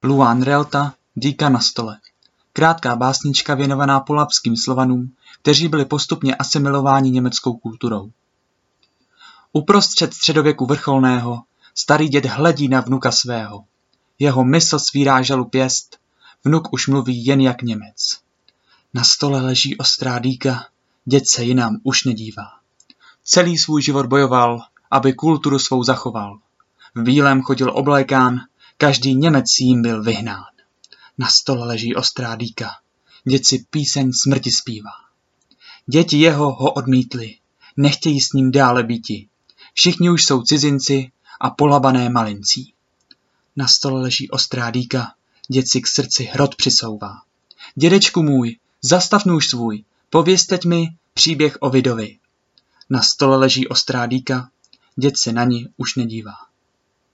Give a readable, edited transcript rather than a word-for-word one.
Luan Realta, Dýka na stole. Krátká básnička věnovaná polabským Slovanům, kteří byli postupně asimilováni německou kulturou. Uprostřed středověku vrcholného starý děd hledí na vnuka svého. Jeho mysl svírá žalu pěst, vnuk už mluví jen jak Němec. Na stole leží ostrá dýka, děd se jinam už nedívá. Celý svůj život bojoval, aby kulturu svou zachoval. V bílém chodil oblékán, každý Němec jím byl vyhnán. Na stole leží ostrá dýka, děd si píseň smrti zpívá. Děti jeho ho odmítli, nechtějí s ním dále býti. Všichni už jsou cizinci a polabané malincí. Na stole leží ostrá dýka, děd si k srdci hrot přisouvá. Dědečku můj, zastav nůž svůj, pověz teď mi příběh o Vidovi. Na stole leží ostrá dýka, děd se na ní už nedívá.